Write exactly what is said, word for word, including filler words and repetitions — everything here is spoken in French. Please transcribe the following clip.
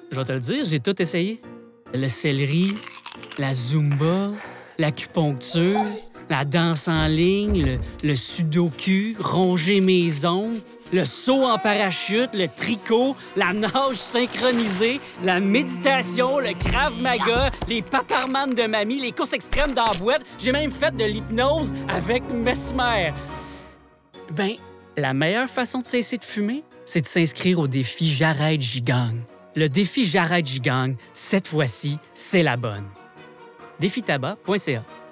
Je vais te le dire, j'ai tout essayé. Le céleri, la zumba, l'acupuncture, la danse en ligne, le, le sudoku, ronger mes ongles, le saut en parachute, le tricot, la nage synchronisée, la méditation, le krav maga, les paparmanes de mamie, les courses extrêmes dans la boîte. J'ai même fait de l'hypnose avec Mesmer. Ben, la meilleure façon de cesser de fumer, c'est de s'inscrire au défi J'arrête, j'y gagne. Le défi J'arrête, j'y gagne, cette fois-ci, c'est la bonne. défi tabac point c a